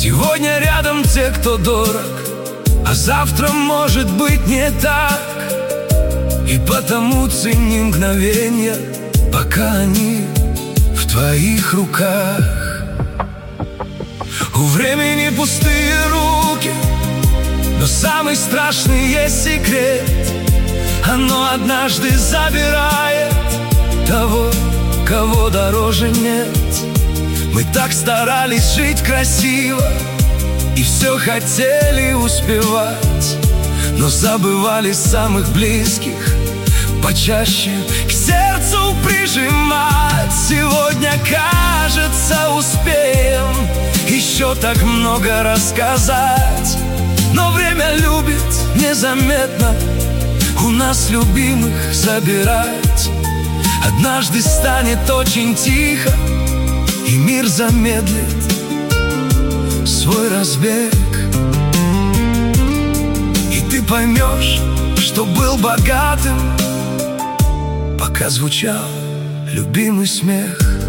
Сегодня рядом те, кто дорог, а завтра может быть не так. И потому цени мгновенья, пока они в твоих руках. У времени пустые руки, но самый страшный есть секрет. Оно однажды забирает того, кого дороже нет. Мы так старались жить красиво и все хотели успевать, но забывали самых близких почаще к сердцу прижимать. Сегодня, кажется, успеем еще так много рассказать, но время любит незаметно у нас любимых забирать. Однажды станет очень тихо, и мир замедлит свой разбег. И ты поймешь, что был богатым, пока звучал любимый смех.